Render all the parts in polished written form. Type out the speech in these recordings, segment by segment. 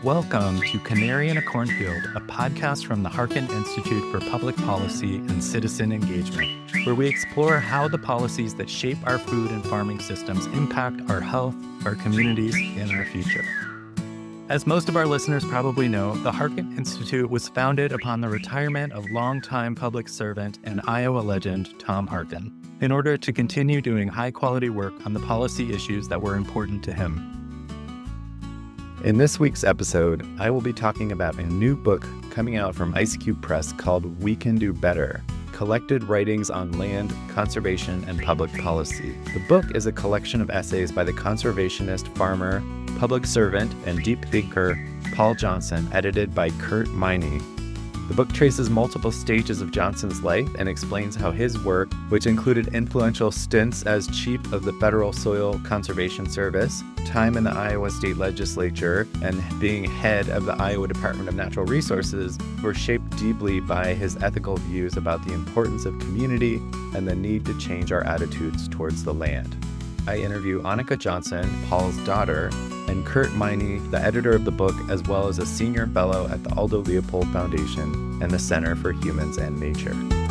Welcome to Canary in a Cornfield, a podcast from the Harkin Institute for Public Policy and Citizen Engagement, where we explore how the policies that shape our food and farming systems impact our health, our communities, and our future. As most of our listeners probably know, the Harkin Institute was founded upon the retirement of longtime public servant and Iowa legend Tom Harkin, in order to continue doing high-quality work on the policy issues that were important to him. In this week's episode, I will be talking about a new book coming out from IceCube Press called We Can Do Better: Collected Writings on Land, Conservation, and Public Policy. The book is a collection of essays by the conservationist, farmer, public servant, and deep thinker Paul Johnson, edited by Kurt Miney. The book traces multiple stages of Johnson's life and explains how his work, which included influential stints as chief of the Federal Soil Conservation Service, time in the Iowa State Legislature, and being head of the Iowa Department of Natural Resources, were shaped deeply by his ethical views about the importance of community and the need to change our attitudes towards the land. I interview Annika Johnson, Paul's daughter, and Kurt Miney, the editor of the book, as well as a senior fellow at the Aldo Leopold Foundation and the Center for Humans and Nature.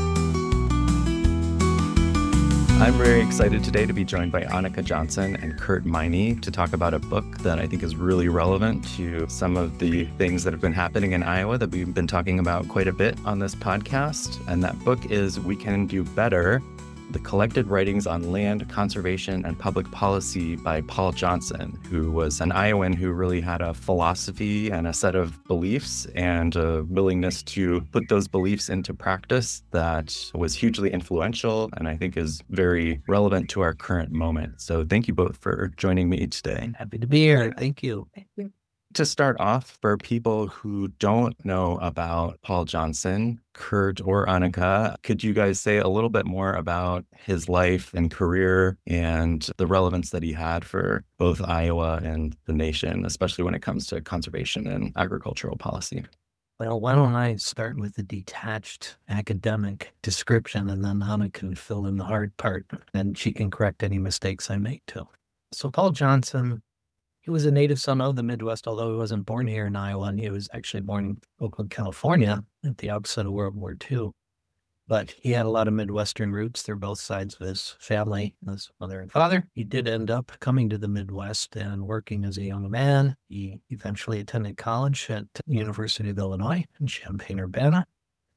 I'm very excited today to be joined by Annika Johnson and Kurt Miney to talk about a book that I think is really relevant to some of the things that have been happening in Iowa that we've been talking about quite a bit on this podcast. And that book is We Can Do Better: The Collected Writings on Land, Conservation, and Public Policy by Paul Johnson, who was an Iowan who really had a philosophy and a set of beliefs and a willingness to put those beliefs into practice that was hugely influential and I think is very relevant to our current moment. So thank you both for joining me today. Happy to be here. Thank you. To start off, for people who don't know about Paul Johnson, Kurt or Annika, could you guys say a little bit more about his life and career and the relevance that he had for both Iowa and the nation, especially when it comes to conservation and agricultural policy? Well, why don't I start with the detached academic description, and then Annika can fill in the hard part, and she can correct any mistakes I make too. So Paul Johnson, he was a native son of the Midwest, although he wasn't born here in Iowa, and he was actually born in Oakland, California at the outset of World War II. But he had a lot of Midwestern roots. They're both sides of his family, his mother and father. He did end up coming to the Midwest and working as a young man. He eventually attended college at the University of Illinois in Champaign-Urbana.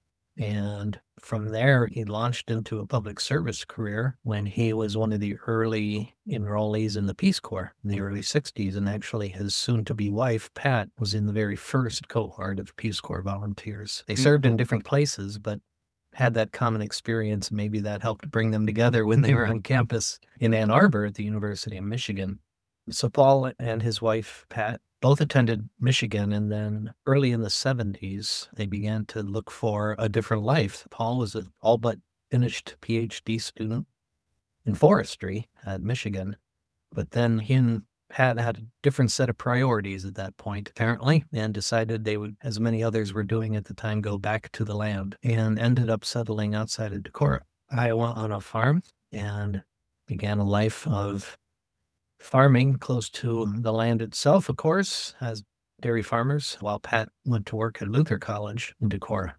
And from there, he launched into a public service career when he was one of the early enrollees in the Peace Corps in the early 60s. And actually, his soon-to-be wife, Pat, was in the very first cohort of Peace Corps volunteers. They served in different places, but had that common experience. Maybe that helped bring them together when they were on campus in Ann Arbor at the University of Michigan. So Paul and his wife, Pat, both attended Michigan, and then early in the 70s, they began to look for a different life. Paul was an all but finished PhD student in forestry at Michigan, but then he and Pat had a different set of priorities at that point, apparently, and decided they would, as many others were doing at the time, go back to the land, and ended up settling outside of Decorah, Iowa, on a farm, and began a life of farming close to the land itself, of course, as dairy farmers, while Pat went to work at Luther College in Decorah.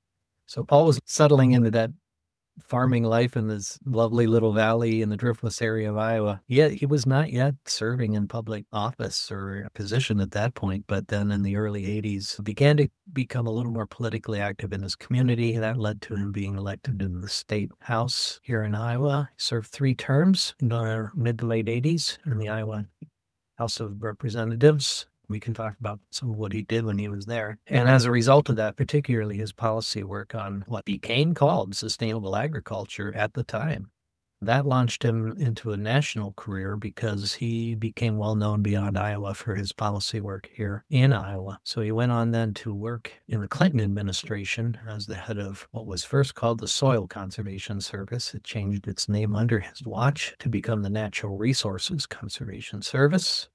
So Paul was settling into that farming life in this lovely little valley in the Driftless area of Iowa. Yet he was not yet serving in public office or a position at that point, but then in the early 80s began to become a little more politically active in his community. That led to him being elected in the state house here in Iowa. He served 3 terms in the mid to late 80s in the Iowa House of Representatives. We can talk about some of what he did when he was there. And as a result of that, particularly his policy work on what became called sustainable agriculture at the time, that launched him into a national career because he became well known beyond Iowa for his policy work here in Iowa. So he went on then to work in the Clinton administration as the head of what was first called the Soil Conservation Service. It changed its name under his watch to become the Natural Resources Conservation Service.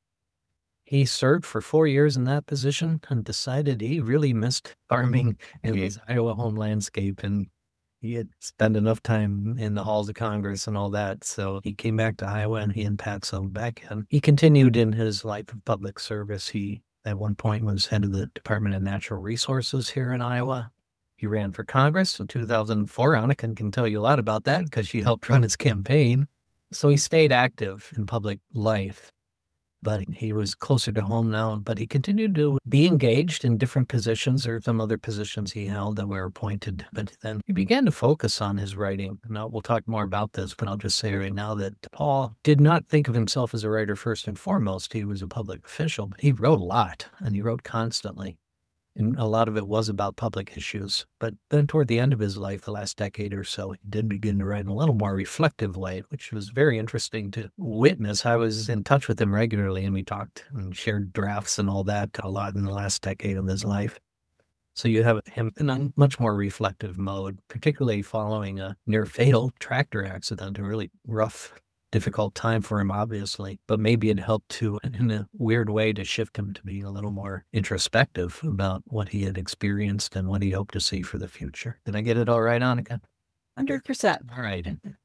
He served for 4 years in that position and decided he really missed farming in his Iowa home landscape, and he had spent enough time in the halls of Congress and all that. So he came back to Iowa, and he and Pat settled back in. He continued in his life of public service. He at one point was head of the Department of Natural Resources here in Iowa. He ran for Congress in 2004. Annika can tell you a lot about that because she helped run his campaign. So he stayed active in public life, but he was closer to home now. But he continued to be engaged in different positions or some other positions he held that were appointed. But then he began to focus on his writing. Now, we'll talk more about this, but I'll just say right now that Paul did not think of himself as a writer first and foremost. He was a public official, but he wrote a lot, and he wrote constantly. And a lot of it was about public issues. But then toward the end of his life, the last decade or so, he did begin to write in a little more reflective way, which was very interesting to witness. I was in touch with him regularly, and we talked and shared drafts and all that a lot in the last decade of his life. So you have him in a much more reflective mode, particularly following a near-fatal tractor accident, a really rough, difficult time for him, obviously, but maybe it helped to, in a weird way, to shift him to being a little more introspective about what he had experienced and what he hoped to see for the future. Did I get it all right, Annika? 100%. All right.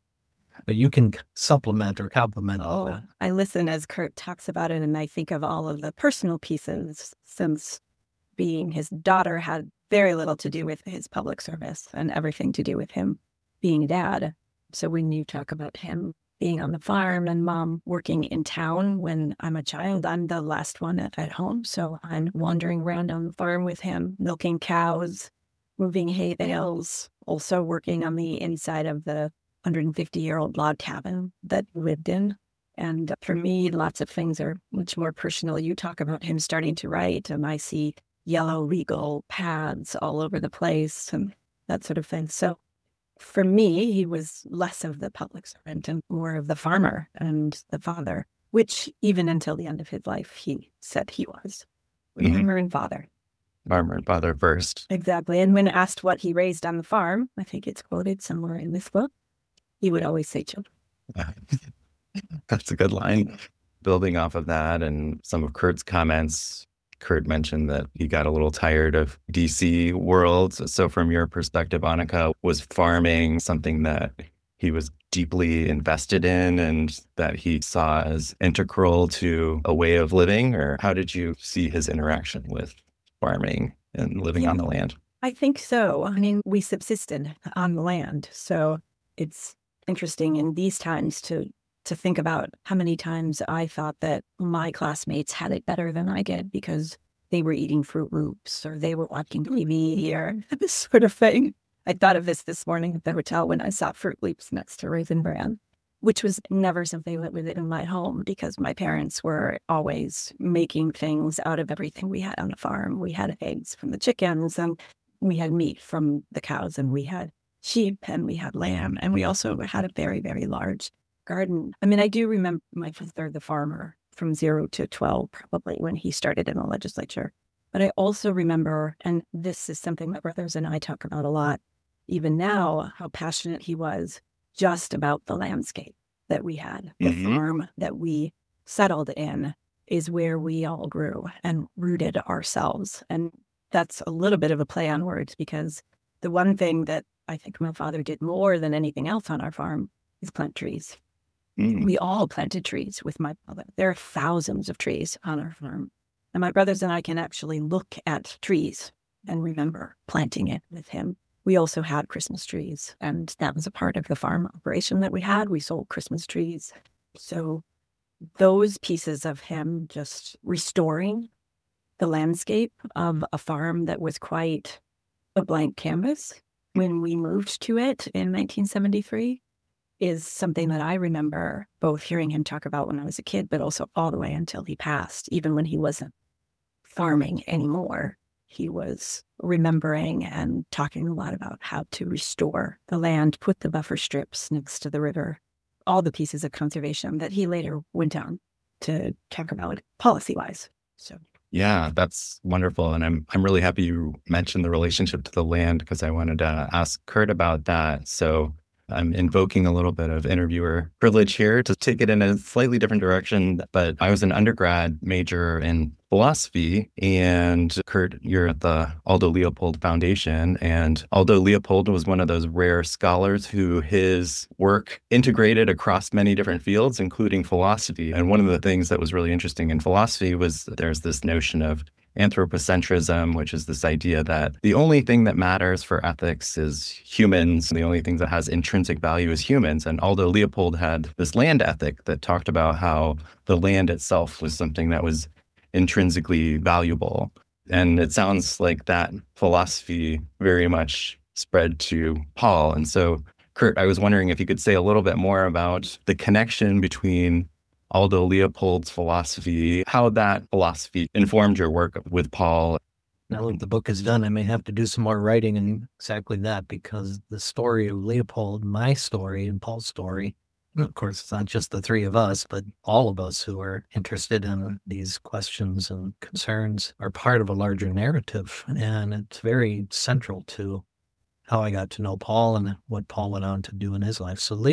But you can supplement or complement all that. I listen as Kurt talks about it, and I think of all of the personal pieces, since being his daughter had very little to do with his public service and everything to do with him being a dad. So when you talk about him being on the farm and mom working in town when I'm a child, I'm the last one at home. So I'm wandering around on the farm with him, milking cows, moving hay bales, also working on the inside of the 150-year-old log cabin that he lived in. And for me, lots of things are much more personal. You talk about him starting to write, and I see yellow legal pads all over the place and that sort of thing. So for me, he was less of the public servant and more of the farmer and the father, which even until the end of his life, he said he was. Farmer and father. Farmer and father first. Exactly. And when asked what he raised on the farm, I think it's quoted somewhere in this book, he would always say children. That's a good line. Building off of that and some of Kurt's comments, Kurt mentioned that he got a little tired of DC world. So from your perspective, Annika, was farming something that he was deeply invested in and that he saw as integral to a way of living? Or how did you see his interaction with farming and living on the land? I think so. I mean, we subsisted on the land. So it's interesting in these times to think about how many times I thought that my classmates had it better than I did because they were eating Fruit Loops or they were watching TV or this sort of thing. I thought of this morning at the hotel when I saw Fruit Loops next to Raisin Bran, which was never something that was in my home because my parents were always making things out of everything we had on the farm. We had eggs from the chickens and we had meat from the cows and we had sheep and we had lamb and we also had a very, very large garden. I mean, I do remember my father, the farmer, from 0 to 12, probably when he started in the legislature. But I also remember, and this is something my brothers and I talk about a lot, even now, how passionate he was just about the landscape that we had. The farm that we settled in is where we all grew and rooted ourselves. And that's a little bit of a play on words because the one thing that I think my father did more than anything else on our farm is plant trees. We all planted trees with my father. There are thousands of trees on our farm. And my brothers and I can actually look at trees and remember planting it with him. We also had Christmas trees, and that was a part of the farm operation that we had. We sold Christmas trees. So those pieces of him just restoring the landscape of a farm that was quite a blank canvas when we moved to it in 1973 is something that I remember both hearing him talk about when I was a kid, but also all the way until he passed. Even when he wasn't farming anymore, he was remembering and talking a lot about how to restore the land, put the buffer strips next to the river, all the pieces of conservation that he later went on to talk about policy-wise. So. Yeah, that's wonderful. And I'm really happy you mentioned the relationship to the land because I wanted to ask Kurt about that. So I'm invoking a little bit of interviewer privilege here to take it in a slightly different direction. But I was an undergrad major in philosophy, and Kurt, you're at the Aldo Leopold Foundation. And Aldo Leopold was one of those rare scholars who his work integrated across many different fields, including philosophy. And one of the things that was really interesting in philosophy was that there's this notion of anthropocentrism, which is this idea that the only thing that matters for ethics is humans. The only thing that has intrinsic value is humans. And Aldo Leopold had this land ethic that talked about how the land itself was something that was intrinsically valuable. And it sounds like that philosophy very much spread to Paul. And so, Kurt, I was wondering if you could say a little bit more about the connection between Aldo Leopold's philosophy, how that philosophy informed your work with Paul. Now that the book is done, I may have to do some more writing in exactly that, because the story of Leopold, my story and Paul's story, and of course, it's not just the three of us, but all of us who are interested in these questions and concerns are part of a larger narrative. And it's very central to how I got to know Paul and what Paul went on to do in his life. So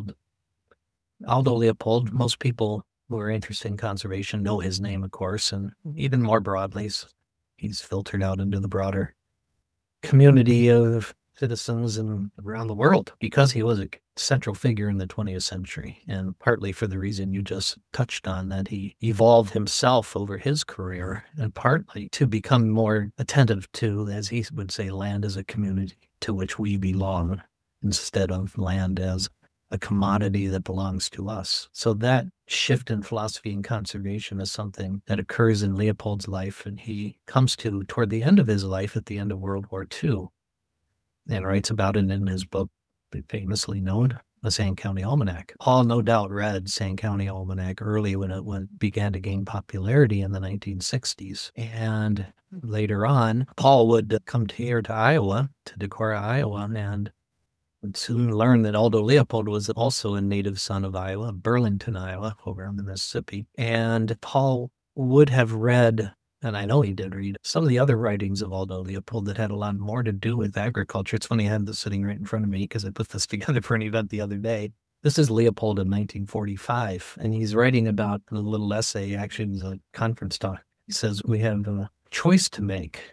Aldo Leopold, most people who are interested in conservation know his name, of course, and even more broadly, he's filtered out into the broader community of citizens and around the world because he was a central figure in the 20th century, and partly for the reason you just touched on, that he evolved himself over his career, and partly to become more attentive to, as he would say, land as a community to which we belong instead of land as a commodity that belongs to us. So that shift in philosophy and conservation is something that occurs in Leopold's life, and he comes to toward the end of his life at the end of World War II, and writes about it in his book, famously known, The Sand County Almanac. Paul no doubt read Sand County Almanac early when it began to gain popularity in the 1960s. And later on, Paul would come here to Iowa, to Decorah, Iowa, and would soon learn that Aldo Leopold was also a native son of Iowa, Burlington, Iowa, over on the Mississippi. And Paul would have read, and I know he did read, some of the other writings of Aldo Leopold that had a lot more to do with agriculture. It's funny, I had this sitting right in front of me because I put this together for an event the other day. This is Leopold in 1945, and he's writing about a little essay, actually it was a conference talk. He says, we have a choice to make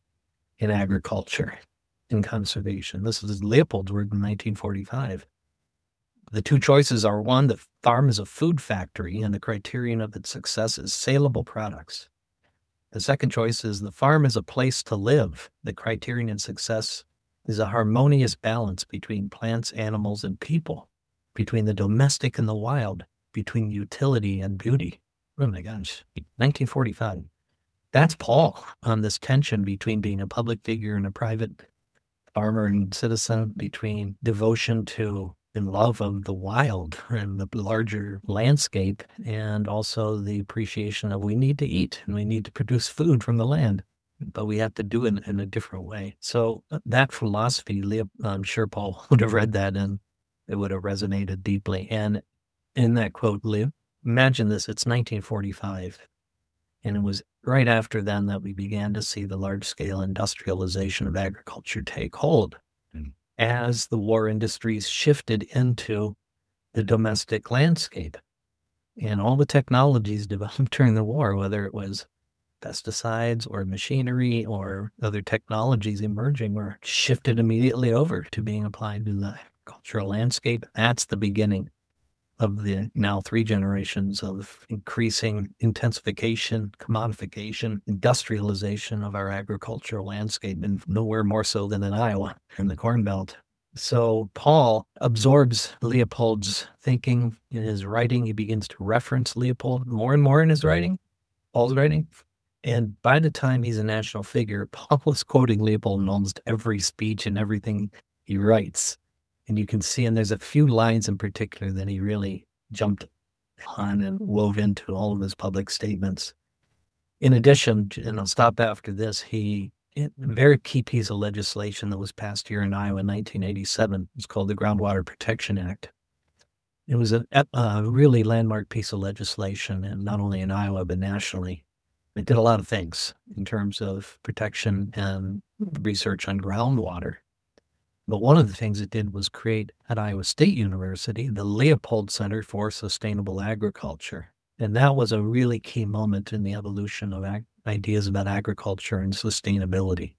in agriculture, in conservation. This is Leopold's word in 1945. The two choices are, one, the farm is a food factory, and the criterion of its success is saleable products. The second choice is the farm is a place to live. The criterion of success is a harmonious balance between plants, animals, and people, between the domestic and the wild, between utility and beauty. Oh my gosh, 1945. That's Paul on this tension between being a public figure and a private farmer and citizen, between devotion to and love of the wild and the larger landscape, and also the appreciation of we need to eat and we need to produce food from the land, but we have to do it in a different way. So that philosophy, I'm sure Paul would have read that and it would have resonated deeply. And in that quote, imagine this, it's 1945. And it was right after then that we began to see the large-scale industrialization of agriculture take hold as the war industries shifted into the domestic landscape. And all the technologies developed during the war, whether it was pesticides or machinery or other technologies emerging, were shifted immediately over to being applied to the agricultural landscape. That's the beginning of the now 3 generations of increasing intensification, commodification, industrialization of our agricultural landscape, and nowhere more so than in Iowa and the Corn Belt. So Paul absorbs Leopold's thinking in his writing. He begins to reference Leopold more and more in his writing, Paul's writing. And by the time he's a national figure, Paul is quoting Leopold in almost every speech and everything he writes. And you can see, and there's a few lines in particular that he really jumped on and wove into all of his public statements. In addition, and I'll stop after this, a very key piece of legislation that was passed here in Iowa in 1987 was called the Groundwater Protection Act. It was a really landmark piece of legislation, and not only in Iowa, but nationally. It did a lot of things in terms of protection and research on groundwater. But one of the things it did was create at Iowa State University the Leopold Center for Sustainable Agriculture. And that was a really key moment in the evolution of ideas about agriculture and sustainability.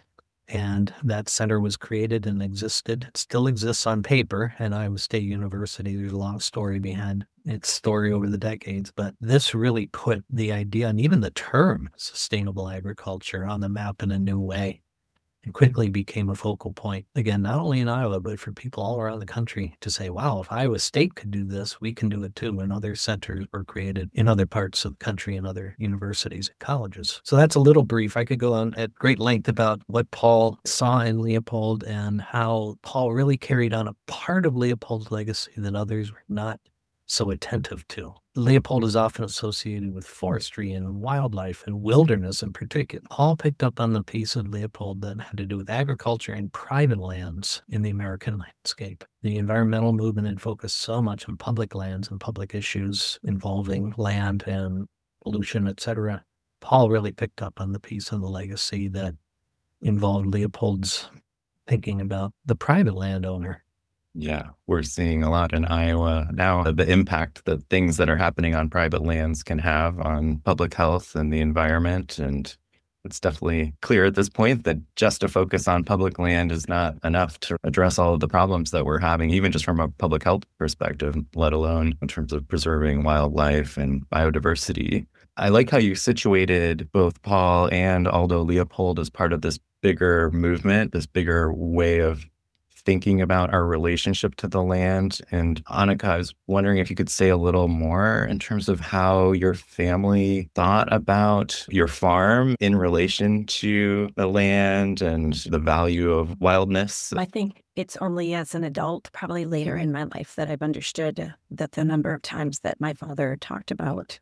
And that center was created and existed. It still exists on paper at Iowa State University. There's a long story behind its story over the decades, but this really put the idea and even the term sustainable agriculture on the map in a new way. It quickly became a focal point, again, not only in Iowa, but for people all around the country to say, wow, if Iowa State could do this, we can do it too. And other centers were created in other parts of the country and other universities and colleges. So that's a little brief. I could go on at great length about what Paul saw in Leopold and how Paul really carried on a part of Leopold's legacy that others were not so attentive to. Leopold is often associated with forestry and wildlife and wilderness in particular. Paul picked up on the piece of Leopold that had to do with agriculture and private lands in the American landscape. The environmental movement had focused so much on public lands and public issues involving land and pollution, etc. Paul really picked up on the piece of the legacy that involved Leopold's thinking about the private landowner. Yeah, we're seeing a lot in Iowa now, the impact that things that are happening on private lands can have on public health and the environment. And it's definitely clear at this point that just a focus on public land is not enough to address all of the problems that we're having, even just from a public health perspective, let alone in terms of preserving wildlife and biodiversity. I like how you situated both Paul and Aldo Leopold as part of this bigger movement, this bigger way of thinking about our relationship to the land. And Annika, I was wondering if you could say a little more in terms of how your family thought about your farm in relation to the land and the value of wildness. I think it's only as an adult, probably later in my life, that I've understood that the number of times that my father talked about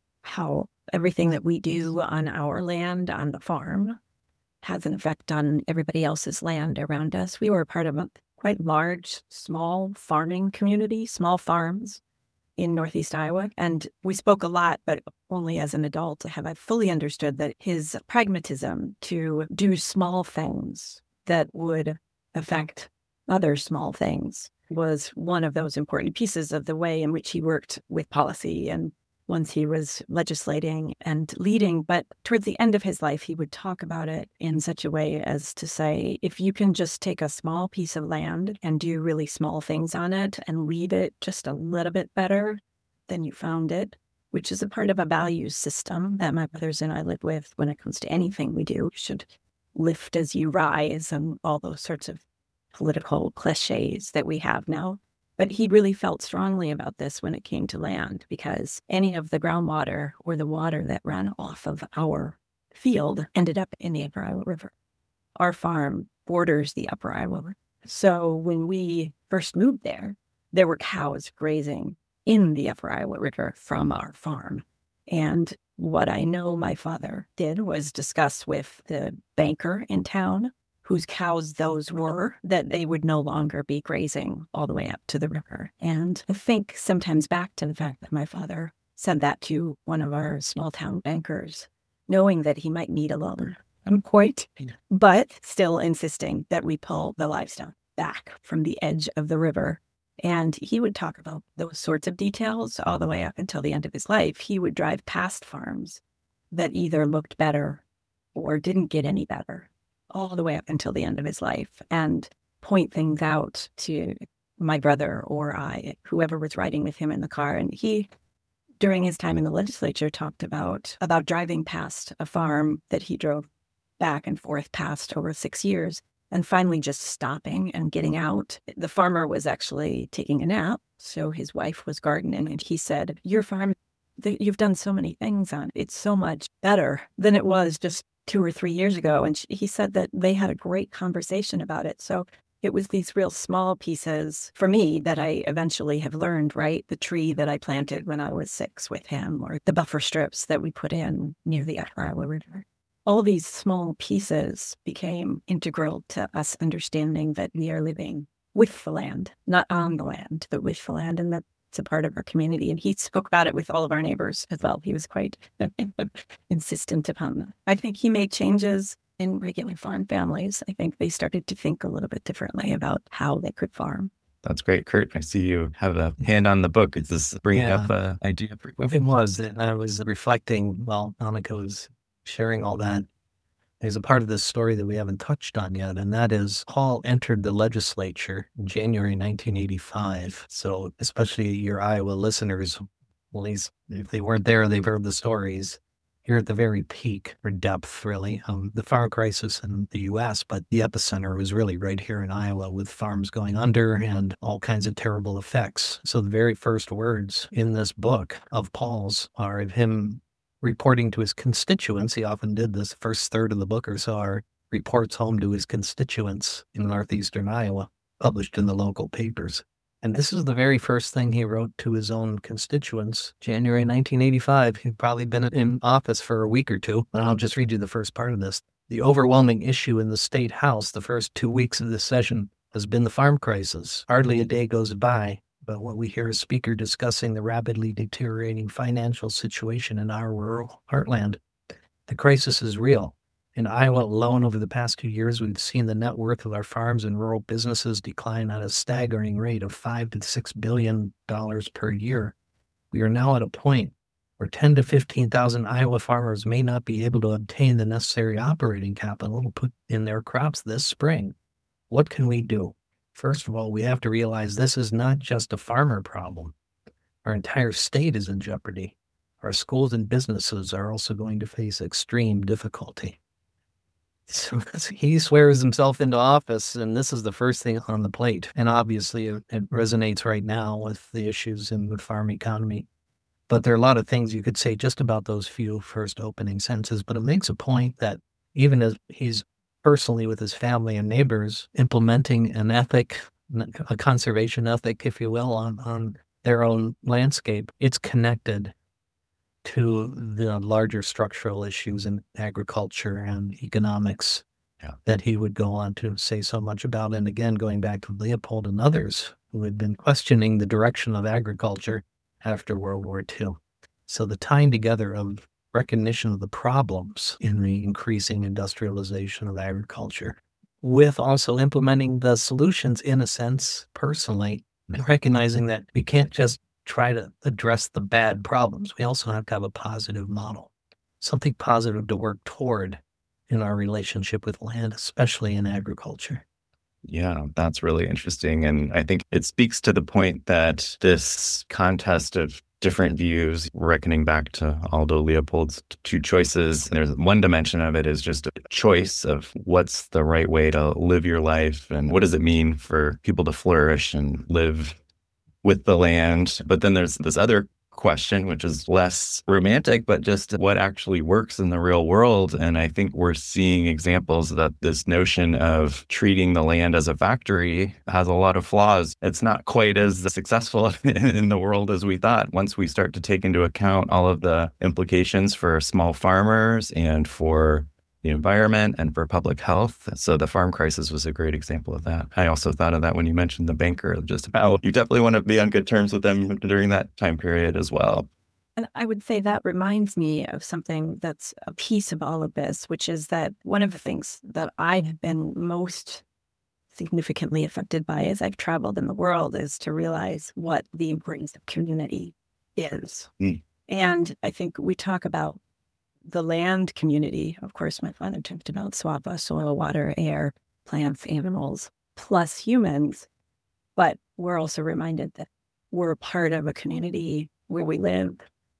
how everything that we do on our land, on the farm, has an effect on everybody else's land around us. We were part of a quite large, small farming community, small farms in Northeast Iowa. And we spoke a lot, but only as an adult have I fully understood that his pragmatism to do small things that would affect other small things was one of those important pieces of the way in which he worked with policy and once he was legislating and leading. But towards the end of his life, he would talk about it in such a way as to say, if you can just take a small piece of land and do really small things on it and leave it just a little bit better than you found it, which is a part of a values system that my brothers and I live with when it comes to anything we do. You should lift as you rise and all those sorts of political cliches that we have now. But he really felt strongly about this when it came to land, because any of the groundwater or the water that ran off of our field ended up in the Upper Iowa River. Our farm borders the Upper Iowa River. So when we first moved there were cows grazing in the Upper Iowa River from our farm. And what I know my father did was discuss with the banker in town whose cows those were, that they would no longer be grazing all the way up to the river. And I think sometimes back to the fact that my father said that to one of our small town bankers, knowing that he might need a loan, but still insisting that we pull the livestock back from the edge of the river. And he would talk about those sorts of details all the way up until the end of his life. He would drive past farms that either looked better or didn't get any better, all the way up until the end of his life, and point things out to my brother or I, whoever was riding with him in the car. And he, during his time in the legislature, talked about driving past a farm that he drove back and forth past over 6 years, and finally just stopping and getting out. The farmer was actually taking a nap, so his wife was gardening, and he said, "Your farm, you've done so many things on it. It's so much better than it was just 2 or 3 years ago." And he said that they had a great conversation about it. So it was these real small pieces for me that I eventually have learned, right? The tree that I planted when I was 6 with him, or the buffer strips that we put in near the Upper Iowa River. All these small pieces became integral to us understanding that we are living with the land, not on the land, but with the land, and that it's a part of our community. And he spoke about it with all of our neighbors as well. He was quite insistent upon that. I think he made changes in regular farm families, I think they started to think a little bit differently about how they could farm. That's great, Kurt. I see you have a hand on the book. Is this bringing up an idea for you? It was, and I was reflecting while Annika was sharing all that. There's a part of this story that we haven't touched on yet, and that is Paul entered the legislature in January 1985. So especially your Iowa listeners, at least if they weren't there, they've heard the stories. You're at the very peak or depth, really, of the farm crisis in the U.S., but the epicenter was really right here in Iowa with farms going under and all kinds of terrible effects. So the very first words in this book of Paul's are of him reporting to his constituents. He often did this. The first third of the book or so are reports home to his constituents in northeastern Iowa, published in the local papers. And this is the very first thing he wrote to his own constituents, January 1985. He'd probably been in office for a week or two. And I'll just read you the first part of this. The overwhelming issue in the state house the first 2 weeks of this session has been the farm crisis. Hardly a day goes by but what we hear a speaker discussing the rapidly deteriorating financial situation in our rural heartland. The crisis is real. In Iowa alone, over the past 2 years, we've seen the net worth of our farms and rural businesses decline at a staggering rate of $5 to $6 billion per year. We are now at a point where 10 to 15,000 Iowa farmers may not be able to obtain the necessary operating capital to put in their crops this spring. What can we do? First of all, we have to realize this is not just a farmer problem. Our entire state is in jeopardy. Our schools and businesses are also going to face extreme difficulty. So he swears himself into office, and this is the first thing on the plate. And obviously, it resonates right now with the issues in the farm economy. But there are a lot of things you could say just about those few first opening sentences. But it makes a point that even as he's personally with his family and neighbors implementing an ethic, a conservation ethic, if you will, on their own landscape, it's connected to the larger structural issues in agriculture and economics that he would go on to say so much about. And again, going back to Leopold and others who had been questioning the direction of agriculture after World War II. So the tying together of recognition of the problems in the increasing industrialization of agriculture with also implementing the solutions in a sense personally, and recognizing that we can't just try to address the bad problems. We also have to have a positive model, something positive to work toward in our relationship with land, especially in agriculture. Yeah, that's really interesting. And I think it speaks to the point that this contest of different views, reckoning back to Aldo Leopold's two choices, there's one dimension of it is just a choice of what's the right way to live your life and what does it mean for people to flourish and live with the land. But then there's this other question, which is less romantic, but just what actually works in the real world. And I think we're seeing examples that this notion of treating the land as a factory has a lot of flaws. It's not quite as successful in the world as we thought. Once we start to take into account all of the implications for small farmers and for the environment and for public health. So the farm crisis was a great example of that. I also thought of that when you mentioned the banker, just how you definitely want to be on good terms with them during that time period as well. And I would say that reminds me of something that's a piece of all of this, which is that one of the things that I've been most significantly affected by as I've traveled in the world is to realize what the importance of community is. And I think we talk about the land community. Of course, my father talked about SWAPA, soil, water, air, plants, animals, plus humans. But we're also reminded that we're a part of a community where we live.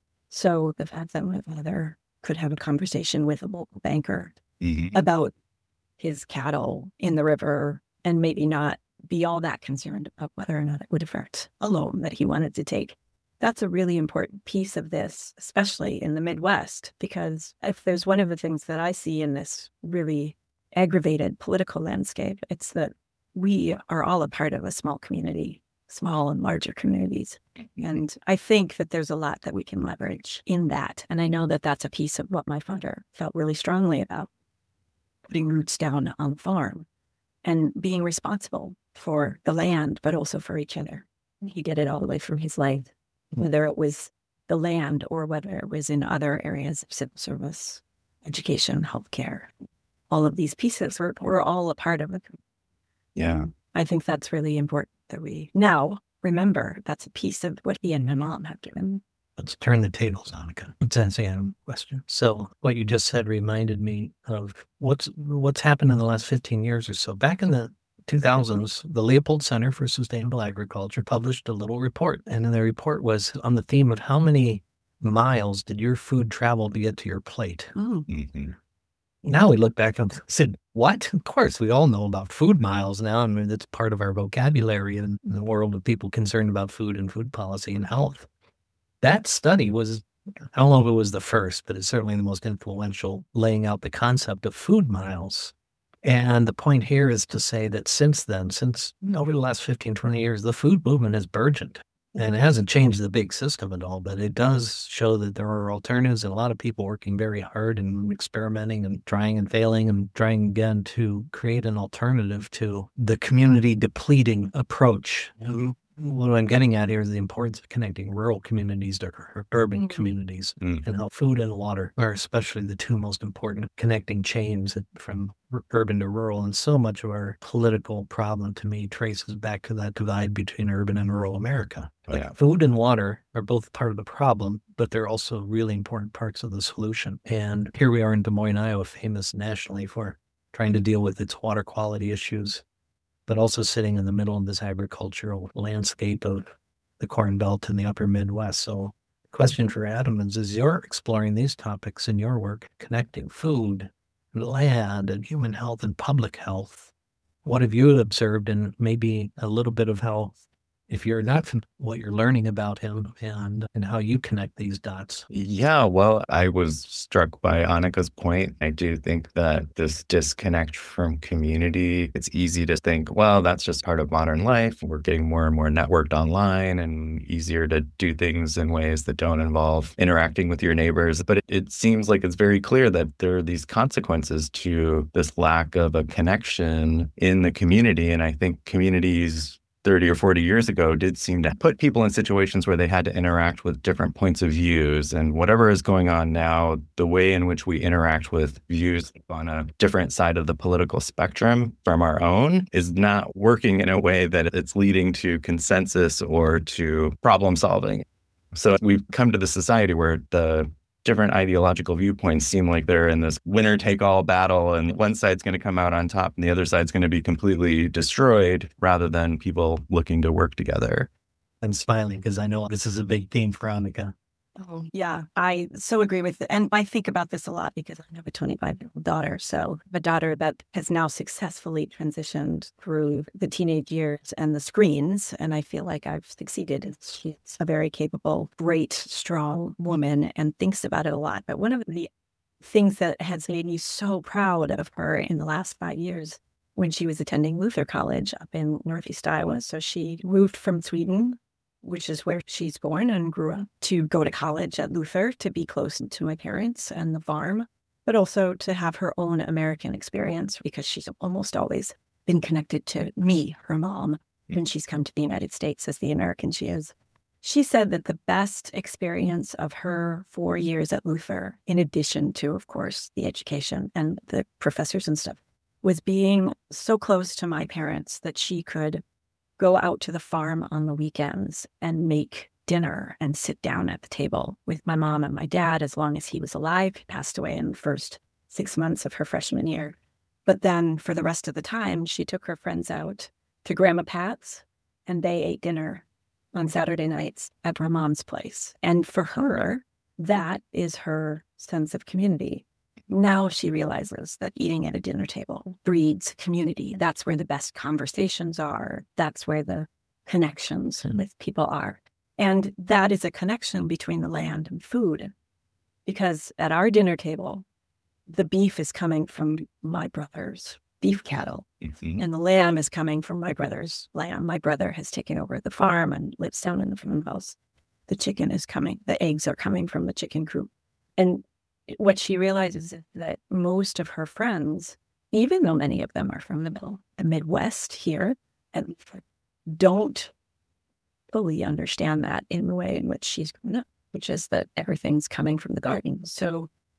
So the fact that my father could have a conversation with a local banker about his cattle in the river and maybe not be all that concerned about whether or not it would affect a loan that he wanted to take. That's a really important piece of this, especially in the Midwest, because if there's one of the things that I see in this really aggravated political landscape, it's that we are all a part of a small community, small and larger communities. And I think that there's a lot that we can leverage in that. And I know that that's a piece of what my father felt really strongly about, putting roots down on the farm and being responsible for the land, but also for each other. And he did it all the way through his life, whether it was the land or whether it was in other areas of civil service, education, healthcare. all of these pieces. We're all a part of it. Yeah. I think that's really important that we now remember that's a piece of what he and my mom have given. Let's turn the tables, Annika. Let's answer a question. So what you just said reminded me of what's happened in the last 15 years or so. Back in the 2000s, the Leopold Center for Sustainable Agriculture published a little report. And the report was on the theme of how many miles did your food travel to get to your plate? Mm-hmm. Now we look back and said, what? Of course, we all know about food miles now. I mean, that's part of our vocabulary in the world of people concerned about food and food policy and health. That study was, I don't know if it was the first, but it's certainly the most influential, laying out the concept of food miles. And the point here is to say that since then, since over the last 15, 20 years, the food movement has burgeoned. And it hasn't changed the big system at all, but it does show that there are alternatives and a lot of people working very hard and experimenting and trying and failing and trying again to create an alternative to the community depleting approach. What I'm getting at here is the importance of connecting rural communities to urban communities and how food and water are especially the two most important connecting chains from urban to rural. And so much of our political problem to me traces back to that divide between urban and rural America. Yeah. Food and water are both part of the problem, but they're also really important parts of the solution. And here we are in Des Moines, Iowa, famous nationally for trying to deal with its water quality issues, but also sitting in the middle of this agricultural landscape of the Corn Belt and the upper Midwest. So the question for Adam is, as you're exploring these topics in your work, connecting food, land, and human health and public health, what have you observed, and maybe a little bit of how, if you're not, what you're learning about him and how you connect these dots? Yeah, well, I was struck by Annika's point. I do think that this disconnect from community, it's easy to think, well, that's just part of modern life. We're getting more and more networked online and easier to do things in ways that don't involve interacting with your neighbors. But it seems like it's very clear that there are these consequences to this lack of a connection in the community. And I think communities 30 or 40 years ago did seem to put people in situations where they had to interact with different points of views. And whatever is going on now, the way in which we interact with views on a different side of the political spectrum from our own is not working in a way that it's leading to consensus or to problem solving. So we've come to the society where the different ideological viewpoints seem like they're in this winner-take-all battle, and one side's going to come out on top and the other side's going to be completely destroyed, rather than people looking to work together. I'm smiling because I know this is a big theme for Annika. Oh, yeah, I so agree with it. And I think about this a lot because I have a 25-year-old daughter. So a daughter that has now successfully transitioned through the teenage years and the screens. And I feel like I've succeeded. She's a very capable, great, strong woman and thinks about it a lot. But one of the things that has made me so proud of her in the last 5 years, when she was attending Luther College up in Northeast Iowa. So she moved from Sweden, which is where she's born and grew up, to go to college at Luther to be close to my parents and the farm, but also to have her own American experience because she's almost always been connected to me, her mom, when she's come to the United States as the American she is. She said that the best experience of her 4 years at Luther, in addition to, of course, the education and the professors and stuff, was being so close to my parents that she could go out to the farm on the weekends and make dinner and sit down at the table with my mom and my dad as long as he was alive. He passed away in the first 6 months of her freshman year. But then for the rest of the time, she took her friends out to Grandma Pat's and they ate dinner on Saturday nights at her mom's place. And for her, that is her sense of community. Now she realizes that eating at a dinner table breeds community. That's where the best conversations are. That's where the connections with people are. And that is a connection between the land and food. Because at our dinner table, the beef is coming from my brother's beef cattle, and the lamb is coming from my brother's lamb. My brother has taken over the farm and lives down in the farmhouse. The chicken is coming. The eggs are coming from the chicken coop. And what she realizes is that most of her friends, even though many of them are from the Midwest here, and don't fully understand that in the way in which she's grown up, which is that everything's coming from the garden. So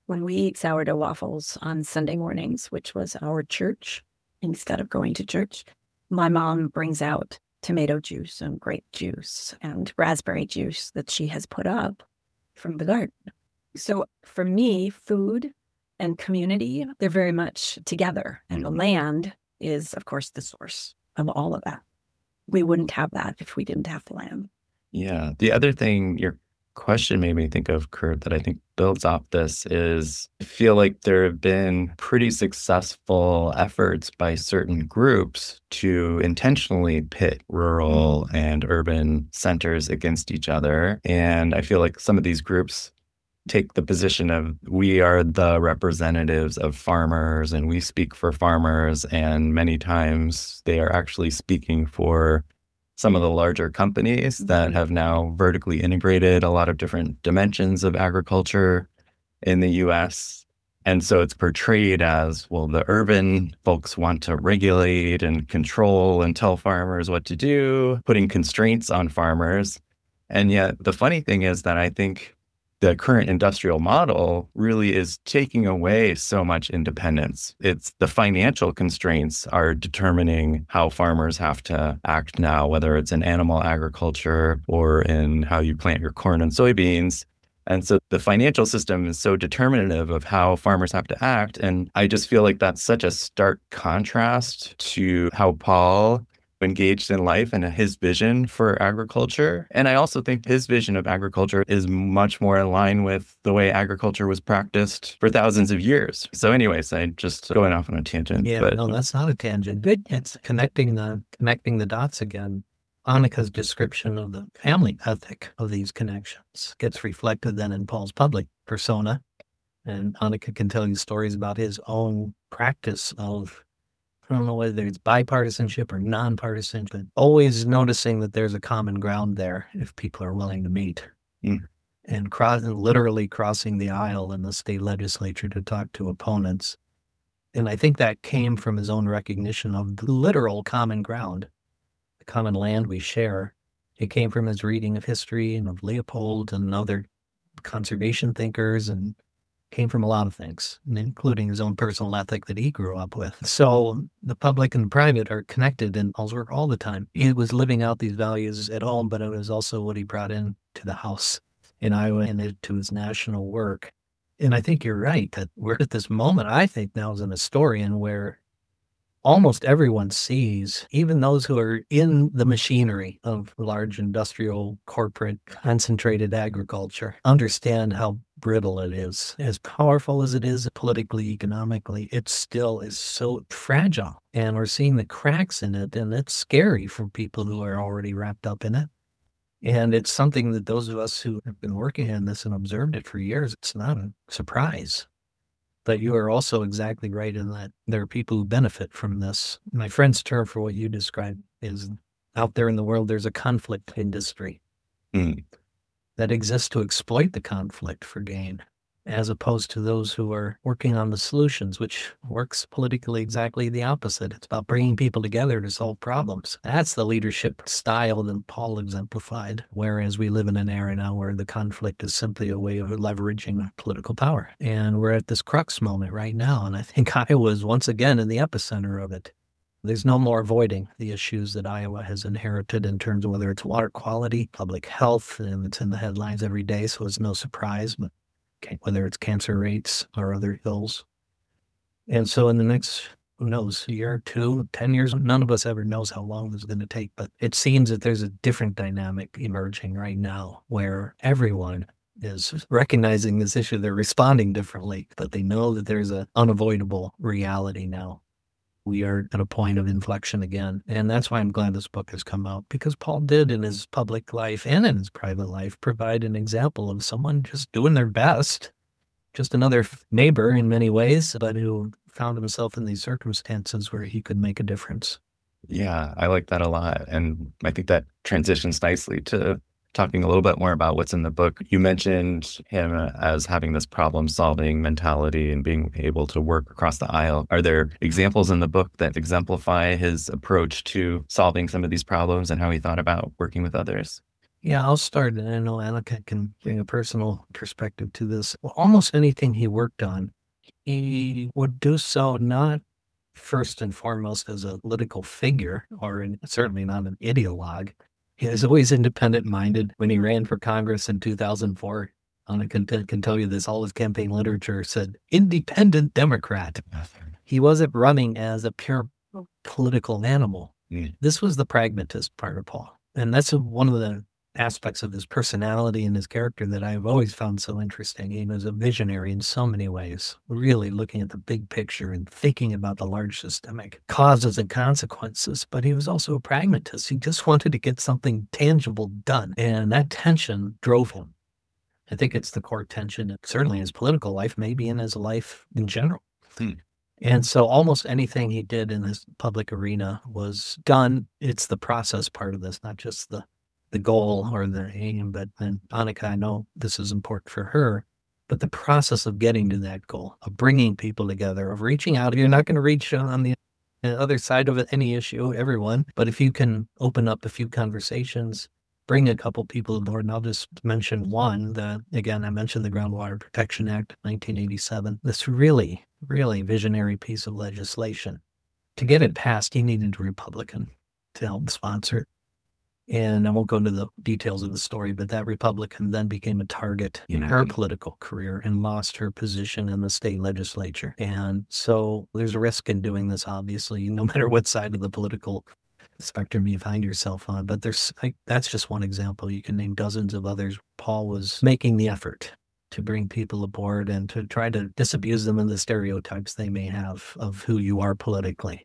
When we eat sourdough waffles on Sunday mornings, which was our church, instead of going to church, my mom brings out tomato juice and grape juice and raspberry juice that she has put up from the garden. So for me, food and community, they're very much together. And the land is, of course, the source of all of that. We wouldn't have that if we didn't have the land. Yeah. The other thing your question made me think of, Kurt, that I think builds off this is I feel like there have been pretty successful efforts by certain groups to intentionally pit rural and urban centers against each other. And I feel like some of these groups take the position of we are the representatives of farmers and we speak for farmers. And many times they are actually speaking for some of the larger companies that have now vertically integrated a lot of different dimensions of agriculture in the US. And so it's portrayed as, well, the urban folks want to regulate and control and tell farmers what to do, putting constraints on farmers. And yet the funny thing is that I think the current industrial model really is taking away so much independence. It's the financial constraints are determining how farmers have to act now, whether it's in animal agriculture or in how you plant your corn and soybeans. And so the financial system is so determinative of how farmers have to act. And I just feel like that's such a stark contrast to how Paul engaged in life and his vision for agriculture. And I also think his vision of agriculture is much more in line with the way agriculture was practiced for thousands of years. So anyways, I just going off on a tangent. Yeah, but no, that's not a tangent. Good. It's connecting the dots again. Annika's description of the family ethic of these connections gets reflected then in Paul's public persona. And Annika can tell you stories about his own practice of, I don't know whether it's bipartisanship or nonpartisan, but always noticing that there's a common ground there if people are willing to meet. And literally crossing the aisle in the state legislature to talk to opponents. And I think that came from his own recognition of the literal common ground, the common land we share. It came from his reading of history and of Leopold and other conservation thinkers, and came from a lot of things, including his own personal ethic that he grew up with. So the public and the private are connected in Paul's work all the time. He was living out these values at home, but it was also what he brought in to the house in Iowa and to his national work. And I think you're right that we're at this moment, I think now as an historian, where almost everyone sees, even those who are in the machinery of large industrial, corporate, concentrated agriculture, understand how brittle it is. As powerful as it is politically, economically, it still is so fragile. And we're seeing the cracks in it, and it's scary for people who are already wrapped up in it. And it's something that those of us who have been working in this and observed it for years, it's not a surprise. But you are also exactly right in that there are people who benefit from this. My friend's term for what you described is out there in the world, there's a conflict industry that exists to exploit the conflict for gain, as opposed to those who are working on the solutions, which works politically exactly the opposite. It's about bringing people together to solve problems. That's the leadership style that Paul exemplified, whereas we live in an era now where the conflict is simply a way of leveraging political power. And we're at this crux moment right now, and I think Iowa is once again in the epicenter of it. There's no more avoiding the issues that Iowa has inherited in terms of whether it's water quality, public health, and it's in the headlines every day, so it's no surprise, but whether it's cancer rates or other ills. And so in the next, who knows, a year, 2, 10 years, none of us ever knows how long this is going to take, but it seems that there's a different dynamic emerging right now where everyone is recognizing this issue. They're responding differently, but they know that there's an unavoidable reality now. We are at a point of inflection again. And that's why I'm glad this book has come out, because Paul did in his public life and in his private life provide an example of someone just doing their best, just another neighbor in many ways, but who found himself in these circumstances where he could make a difference. Yeah, I like that a lot. And I think that transitions nicely to talking a little bit more about what's in the book. You mentioned him as having this problem-solving mentality and being able to work across the aisle. Are there examples in the book that exemplify his approach to solving some of these problems and how he thought about working with others? Yeah, I'll start, and I know Annika can bring a personal perspective to this. Well, almost anything he worked on, he would do so not first and foremost as a political figure, or certainly not an ideologue. He was always independent minded. When he ran for Congress in 2004, Annika can tell you this, all his campaign literature said independent Democrat. He wasn't running as a pure political animal. This was the pragmatist part of Paul. And that's one of the aspects of his personality and his character that I've always found so interesting. He was a visionary in so many ways, really looking at the big picture and thinking about the large systemic causes and consequences. But he was also a pragmatist. He just wanted to get something tangible done. And that tension drove him. I think it's the core tension, certainly in his political life, maybe in his life in general. And so almost anything he did in this public arena was done. It's the process part of this, not just the goal or the aim. But then Annika, I know this is important for her, but the process of getting to that goal, of bringing people together, of reaching out. You're not going to reach on the other side of any issue, everyone. But if you can open up a few conversations, bring a couple people aboard, and I'll just mention one that, again, I mentioned the Groundwater Protection Act, 1987. This really, really visionary piece of legislation. To get it passed, he needed a Republican to help sponsor it. And I won't go into the details of the story, but that Republican then became a target in her political career and lost her position in the state legislature. And so there's a risk in doing this, obviously, no matter what side of the political spectrum you find yourself on. But that's just one example. You can name dozens of others. Paul was making the effort to bring people aboard and to try to disabuse them of the stereotypes they may have of who you are politically.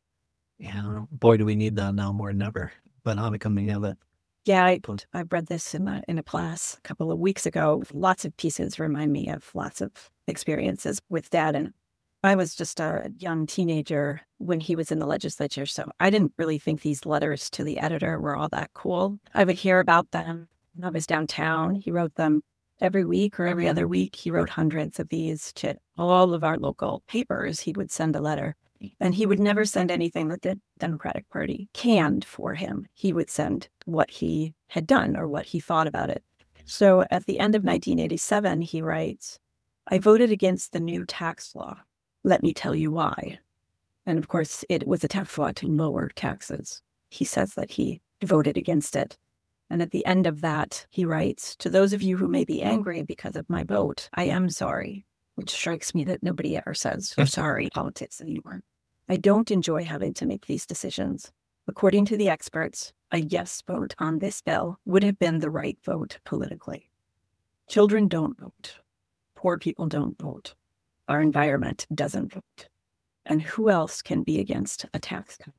And boy, do we need that now more than ever. But Annika, may have it. Yeah, I read this in a class a couple of weeks ago. Lots of pieces remind me of lots of experiences with Dad. And I was just a young teenager when he was in the legislature, so I didn't really think these letters to the editor were all that cool. I would hear about them when I was downtown. He wrote them every week or every other week. He wrote hundreds of these to all of our local papers. He would send a letter. And he would never send anything that the Democratic Party canned for him. He would send what he had done or what he thought about it. So at the end of 1987, he writes, "I voted against the new tax law. Let me tell you why." And of course, it was a tax law to lower taxes. He says that he voted against it. And at the end of that, he writes, "To those of you who may be angry because of my vote, I am sorry," which strikes me that nobody ever says, "I'm sorry," in politics anymore. "I don't enjoy having to make these decisions. According to the experts, a yes vote on this bill would have been the right vote politically. Children don't vote. Poor people don't vote. Our environment doesn't vote. And who else can be against a tax cut?"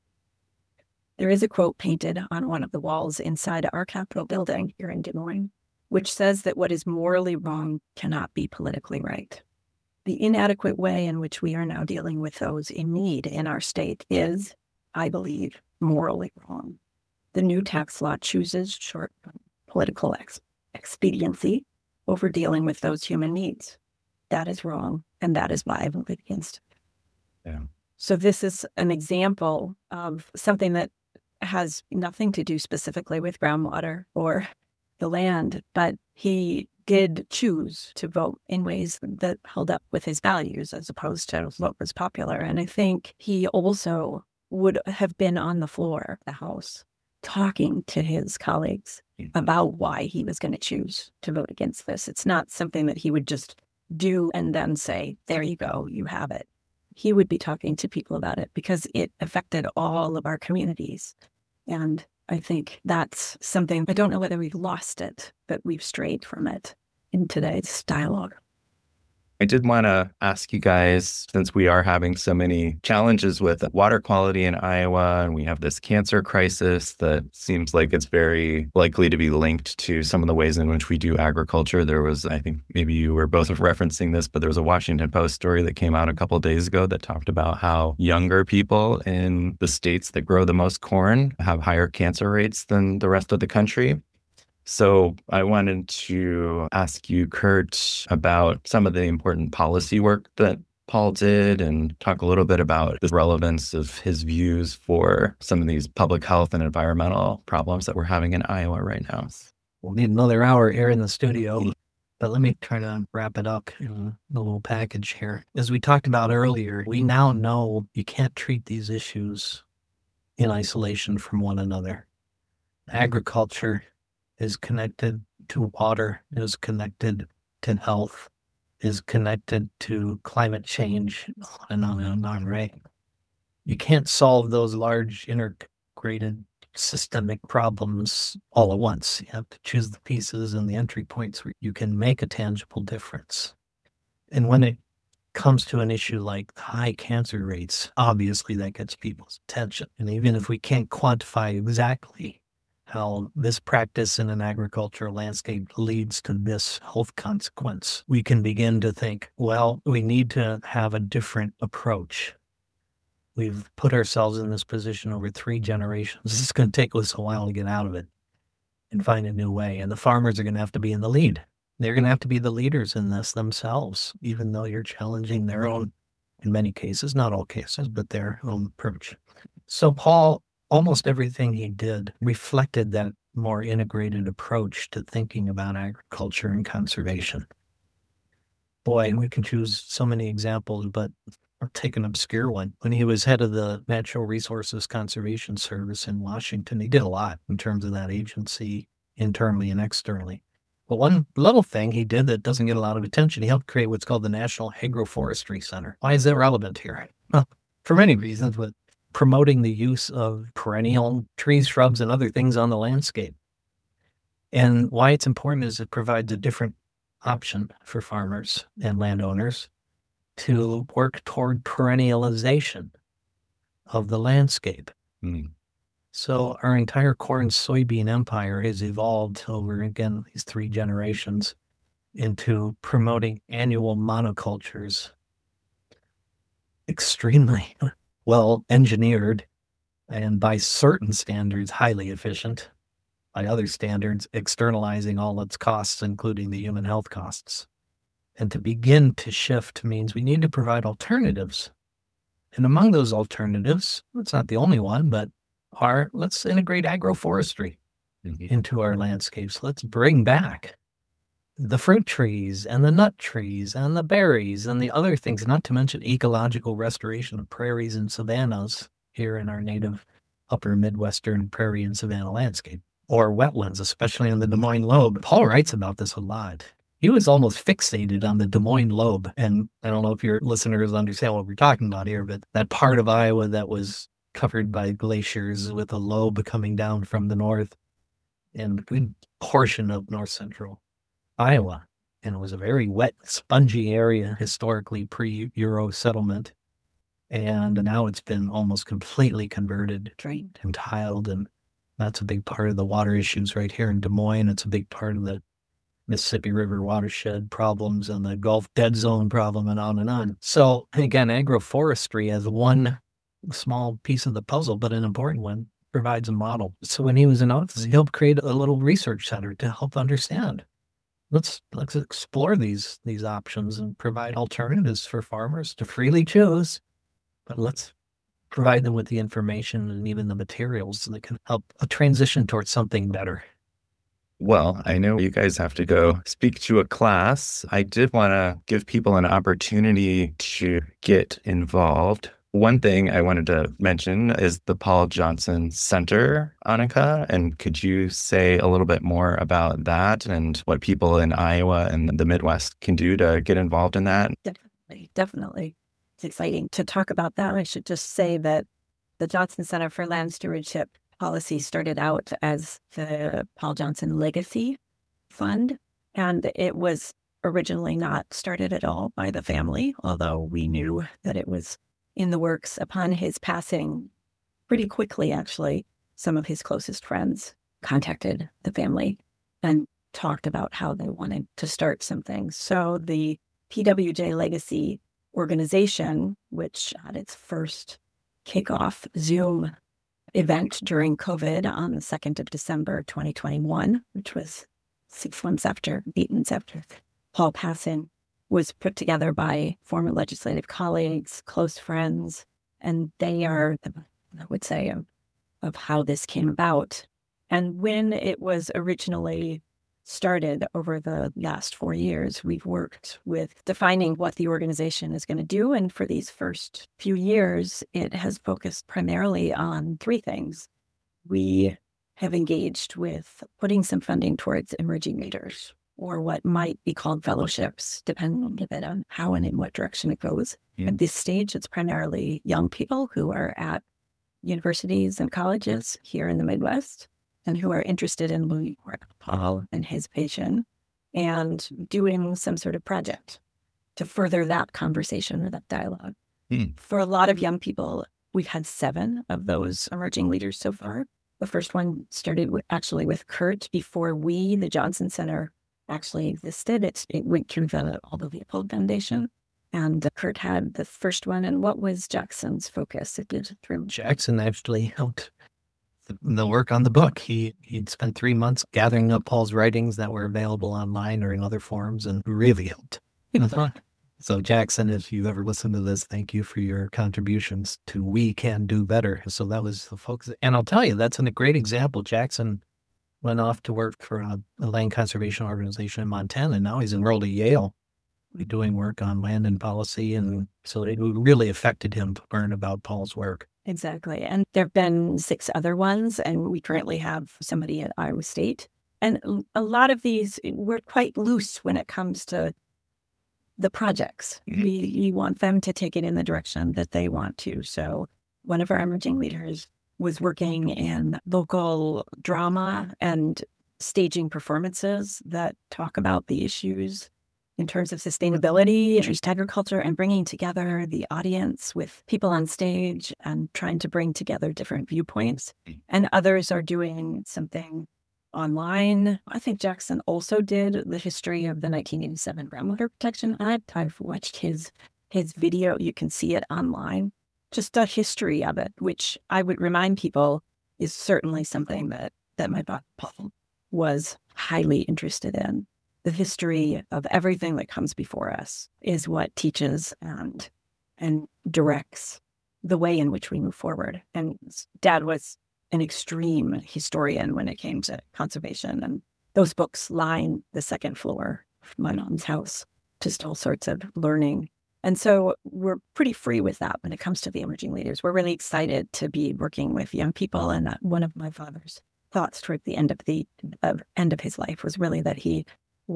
There is a quote painted on one of the walls inside our Capitol building here in Des Moines, which says that what is morally wrong cannot be politically right. The inadequate way in which we are now dealing with those in need in our state is, I believe, morally wrong. The new tax law chooses short-term political expediency over dealing with those human needs. That is wrong, and that is why I voted against it. Yeah. So this is an example of something that has nothing to do specifically with groundwater or the land, but he did choose to vote in ways that held up with his values as opposed to what was popular. And I think he also would have been on the floor of the House talking to his colleagues about why he was going to choose to vote against this. It's not something that he would just do and then say, "There you go, you have it." He would be talking to people about it because it affected all of our communities. And I think that's something, I don't know whether we've lost it, but we've strayed from it in today's dialogue. I did want to ask you guys, since we are having so many challenges with water quality in Iowa, and we have this cancer crisis that seems like it's very likely to be linked to some of the ways in which we do agriculture. There was, I think maybe you were both referencing this, but there was a Washington Post story that came out a couple of days ago that talked about how younger people in the states that grow the most corn have higher cancer rates than the rest of the country. So I wanted to ask you, Kurt, about some of the important policy work that Paul did and talk a little bit about the relevance of his views for some of these public health and environmental problems that we're having in Iowa right now. We'll need another hour here in the studio, but let me try to wrap it up in a little package here. As we talked about earlier, we now know you can't treat these issues in isolation from one another. Agriculture is connected to water, is connected to health, is connected to climate change, on and on, right? You can't solve those large integrated systemic problems all at once. You have to choose the pieces and the entry points where you can make a tangible difference. And when it comes to an issue like high cancer rates, obviously that gets people's attention. And even if we can't quantify exactly how this practice in an agricultural landscape leads to this health consequence, we can begin to think, well, we need to have a different approach. We've put ourselves in this position over 3 generations. It's going to take us a while to get out of it and find a new way. And the farmers are going to have to be in the lead. They're going to have to be the leaders in this themselves, even though you're challenging their own, in many cases, not all cases, but their own approach. So Paul, almost everything he did reflected that more integrated approach to thinking about agriculture and conservation. Boy, we can choose so many examples, but I'll take an obscure one. When he was head of the Natural Resources Conservation Service in Washington, he did a lot in terms of that agency, internally and externally. But one little thing he did that doesn't get a lot of attention, he helped create what's called the National Agroforestry Center. Why is that relevant here? Well, for many reasons, but promoting the use of perennial trees, shrubs, and other things on the landscape. And why it's important is it provides a different option for farmers and landowners to work toward perennialization of the landscape. So our entire corn soybean empire has evolved over, again, these 3 generations into promoting annual monocultures. Extremely well engineered and by certain standards, highly efficient. By other standards, externalizing all its costs, including the human health costs. And to begin to shift means we need to provide alternatives. And among those alternatives, it's not the only one, but let's integrate agroforestry into our landscapes. Let's bring back the fruit trees and the nut trees and the berries and the other things, not to mention ecological restoration of prairies and savannas here in our native upper Midwestern prairie and savanna landscape, or wetlands, especially in the Des Moines lobe. Paul writes about this a lot. He was almost fixated on the Des Moines lobe. And I don't know if your listeners understand what we're talking about here, but that part of Iowa that was covered by glaciers with a lobe coming down from the north and a good portion of north central Iowa. And it was a very wet, spongy area, historically pre-Euro settlement. And now it's been almost completely converted, drained, and tiled. And that's a big part of the water issues right here in Des Moines. It's a big part of the Mississippi River watershed problems and the Gulf Dead Zone problem and on and on. So again, agroforestry as one small piece of the puzzle, but an important one, provides a model. So when he was in office, he helped create a little research center to help understand. Let's explore these options and provide alternatives for farmers to freely choose, but let's provide them with the information and even the materials that can help a transition towards something better. Well, I know you guys have to go speak to a class. I did want to give people an opportunity to get involved. One thing I wanted to mention is the Paul Johnson Center, Annika. And could you say a little bit more about that and what people in Iowa and the Midwest can do to get involved in that? Definitely. It's exciting to talk about that. I should just say that the Johnson Center for Land Stewardship Policy started out as the Paul Johnson Legacy Fund, and it was originally not started at all by the family, although we knew that it was in the works. Upon his passing, pretty quickly actually, some of his closest friends contacted the family and talked about how they wanted to start something. So the PWJ Legacy organization, which had its first kickoff Zoom event during COVID on the 2nd of December, 2021, which was 8 months after Paul passing, was put together by former legislative colleagues, close friends, and they are, I would say, of how this came about. And when it was originally started over the last 4 years, we've worked with defining what the organization is going to do. And for these first few years, it has focused primarily on 3 things. We have engaged with putting some funding towards emerging leaders, or what might be called fellowships, depending a bit on how and in what direction it goes. At this stage, it's primarily young people who are at universities and colleges here in the Midwest and who are interested in learning more about Paul and his vision and doing some sort of project to further that conversation or that dialogue. For a lot of young people, we've had 7 of those emerging leaders so far. The first one started actually with Kurt before we, the Johnson Center, actually existed. It went through the Aldo Leopold Foundation. And Kurt had the first one. And what was Jackson's focus? It did through Jackson actually helped the work on the book. He'd spent 3 months gathering up Paul's writings that were available online or in other forms, and really helped. So Jackson, if you ever listen to this, thank you for your contributions to We Can Do Better. So that was the focus. And I'll tell you, that's a great example. Jackson went off to work for a land conservation organization in Montana, and now he's enrolled at Yale, doing work on land and policy. And so it really affected him to learn about Paul's work. Exactly. And there have been 6 other ones, and we currently have somebody at Iowa State. And a lot of these, we're quite loose when it comes to the projects. We want them to take it in the direction that they want to. So one of our emerging leaders was working in local drama and staging performances that talk about the issues in terms of sustainability, just agriculture, and bringing together the audience with people on stage and trying to bring together different viewpoints. And others are doing something online. I think Jackson also did the history of the 1987 Groundwater Protection Act. I've watched his video. You can see it online. Just a history of it, which I would remind people is certainly something that my boss Paul was highly interested in. The history of everything that comes before us is what teaches and directs the way in which we move forward. And Dad was an extreme historian when it came to conservation, and those books line the second floor of my mom's house, just all sorts of learning. And so we're pretty free with that when it comes to the emerging leaders. We're really excited to be working with young people. And that one of my father's thoughts toward the end of his life was really that he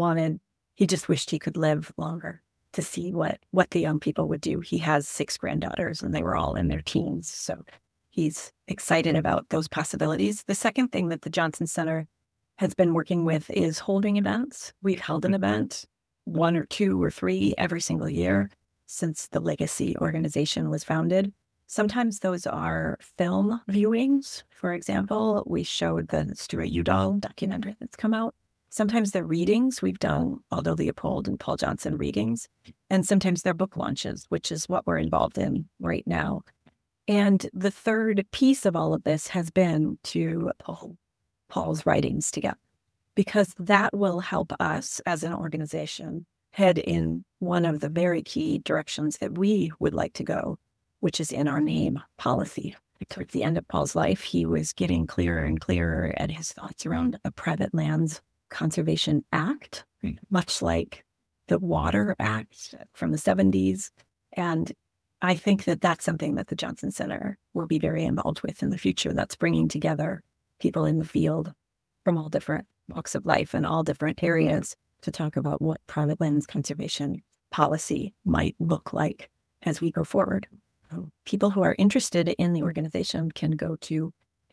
just wished he could live longer to see what the young people would do. He has 6 granddaughters, and they were all in their teens. So he's excited about those possibilities. The second thing that the Johnson Center has been working with is holding events. We've held an event, 1 or 2 or 3 every single year since the Legacy organization was founded. Sometimes those are film viewings. For example, we showed the Stuart Udall documentary that's come out. Sometimes they're readings. We've done Aldo Leopold and Paul Johnson readings. And sometimes they're book launches, which is what we're involved in right now. And the third piece of all of this has been to pull Paul's writings together, because that will help us as an organization head in one of the very key directions that we would like to go, which is in our name, policy. Towards the end of Paul's life, he was getting clearer and clearer at his thoughts around a Private Lands Conservation Act, much like the Water Act from the 70s. And I think that that's something that the Johnson Center will be very involved with in the future. That's bringing together people in the field from all different walks of life and all different areas to talk about what private lands conservation policy might look like as we go forward. People who are interested in the organization can go to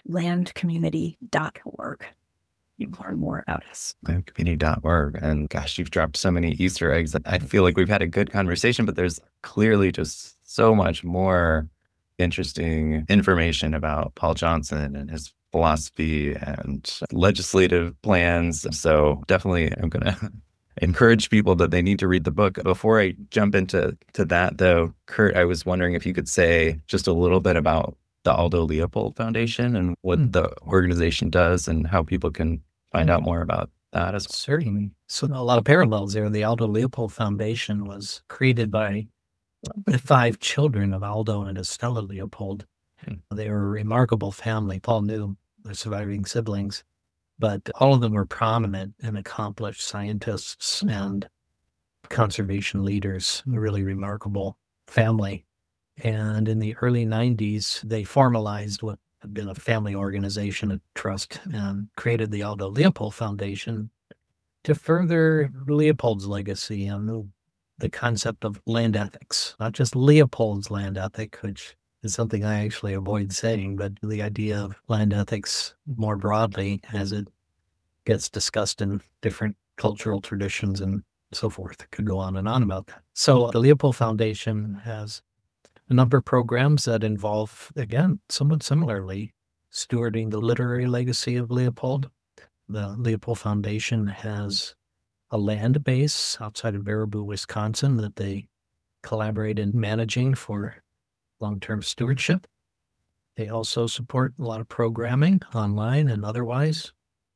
landcommunity.org. You can learn more about us. Landcommunity.org. And gosh, you've dropped so many Easter eggs. I feel like we've had a good conversation, but there's clearly just so much more interesting information about Paul Johnson and his philosophy and legislative plans. So definitely I'm going to encourage people that they need to read the book. Before I jump into that, though, Kurt, I was wondering if you could say just a little bit about the Aldo Leopold Foundation and what the organization does and how people can find out more about that as well. Certainly. So a lot of parallels there. The Aldo Leopold Foundation was created by the 5 children of Aldo and Estella Leopold. They were a remarkable family. Paul knew the surviving siblings. but all of them were prominent and accomplished scientists and conservation leaders, a really remarkable family. And in the early 90s, they formalized what had been a family organization, a trust, and created the Aldo Leopold Foundation to further Leopold's legacy and the concept of land ethics, not just Leopold's land ethic, which is something I actually avoid saying, but the idea of land ethics more broadly as it gets discussed in different cultural traditions and so forth. It could go on and on about that. So the Leopold Foundation has a number of programs that involve, again, somewhat similarly, stewarding the literary legacy of Leopold. The Leopold Foundation has a land base outside of Baraboo, Wisconsin that they collaborate in managing for long-term stewardship. They also support a lot of programming online and otherwise,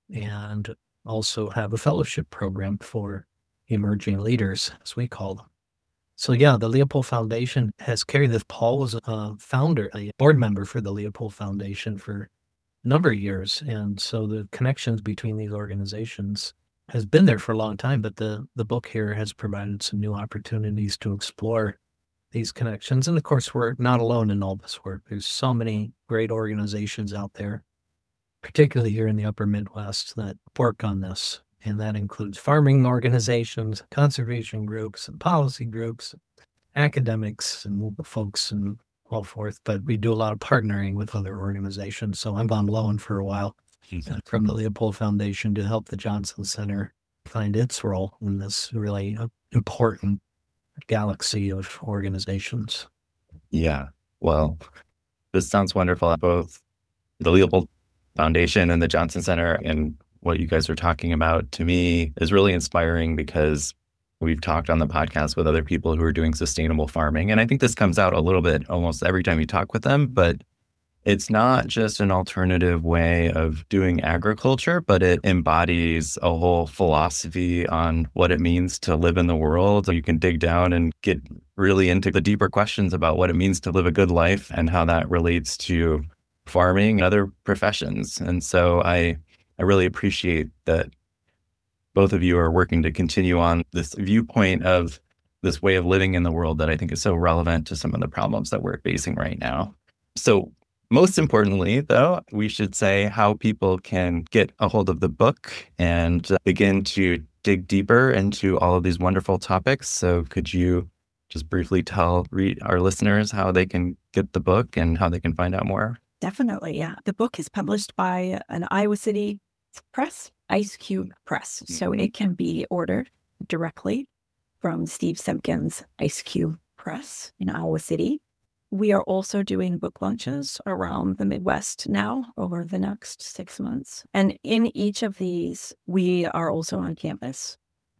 and also have a fellowship program for emerging leaders, as we call them. So yeah, the Leopold Foundation has carried this. Paul was a founder, a board member for the Leopold Foundation for a number of years. And so the connections between these organizations has been there for a long time, but the book here has provided some new opportunities to explore these connections. And of course, we're not alone in all this work. There's so many great organizations out there, particularly here in the upper Midwest, that work on this. And that includes farming organizations, conservation groups, and policy groups, academics, and folks, and all forth. But we do a lot of partnering with other organizations. So I'm on loan for a while from the Leopold Foundation to help the Johnson Center find its role in this really important galaxy of organizations. Yeah. Well, this sounds wonderful. Both the Leopold Foundation and the Johnson Center, and what you guys are talking about, to me, is really inspiring because we've talked on the podcast with other people who are doing sustainable farming. And I think this comes out a little bit almost every time you talk with them, but it's not just an alternative way of doing agriculture, but it embodies a whole philosophy on what it means to live in the world. You can dig down and get really into the deeper questions about what it means to live a good life and how that relates to farming and other professions. And so I really appreciate that both of you are working to continue on this viewpoint of this way of living in the world that I think is so relevant to some of the problems that we're facing right now. So most importantly, though, we should say how people can get a hold of the book and begin to dig deeper into all of these wonderful topics. So could you just briefly tell our listeners how they can get the book and how they can find out more? Definitely, yeah. The book is published by an Iowa City press, Ice Cube Press. So it can be ordered directly from Steve Simpkins' Ice Cube Press in Iowa City. We are also doing book launches around the Midwest now over the next 6 months. And in each of these, we are also on campus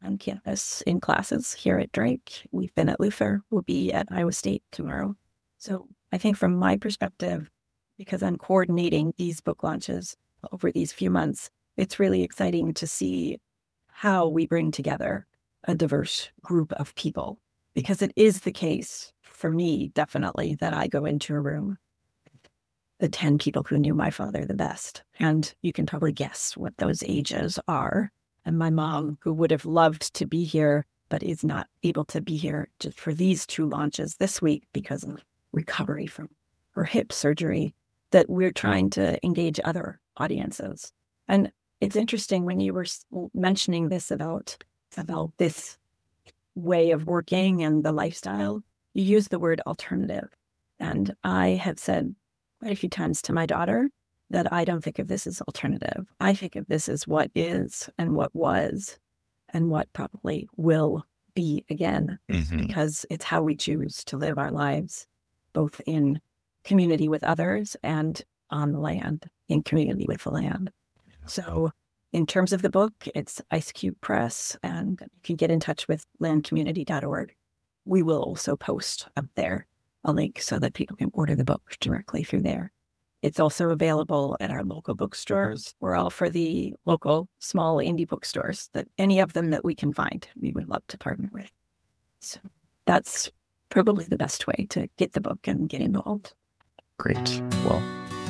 in classes here at Drake. We've been at Luther. We'll be at Iowa State tomorrow. So I think from my perspective, because I'm coordinating these book launches over these few months, it's really exciting to see how we bring together a diverse group of people. Because it is the case for me, definitely, that I go into a room, the 10 people who knew my father the best. And you can probably guess what those ages are. And my mom, who would have loved to be here, but is not able to be here just for these 2 launches this week because of recovery from her hip surgery, that we're trying to engage other audiences. And it's interesting when you were mentioning this about this way of working and the lifestyle, you use the word alternative. And I have said quite a few times to my daughter that I don't think of this as alternative. I think of this as what is and what was and what probably will be again, because it's how we choose to live our lives, both in community with others and on the land, in community with the land. So in terms of the book, it's Ice Cube Press, and you can get in touch with landcommunity.org. We will also post up there a link so that people can order the book directly through there. It's also available at our local bookstores. We're all for the local small indie bookstores, that any of them that we can find, we would love to partner with. So that's probably the best way to get the book and get involved. Great. Well,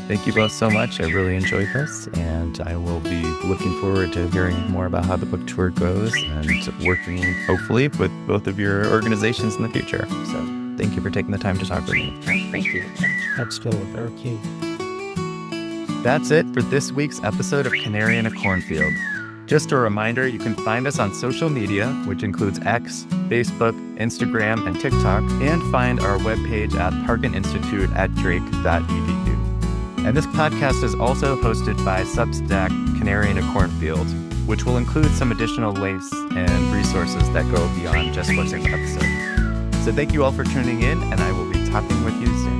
Thank you both so much. I really enjoyed this, and I will be looking forward to hearing more about how the book tour goes and working, hopefully, with both of your organizations in the future. So thank you for taking the time to talk with me. Thank you. That's still a very key. That's it for this week's episode of Canary in a Cornfield. Just a reminder, you can find us on social media, which includes X, Facebook, Instagram, and TikTok, and find our webpage at harkininstitute@drake.edu. And this podcast is also hosted by Substack Canary in a Cornfield, which will include some additional links and resources that go beyond just what's in the episode. So thank you all for tuning in, and I will be talking with you soon.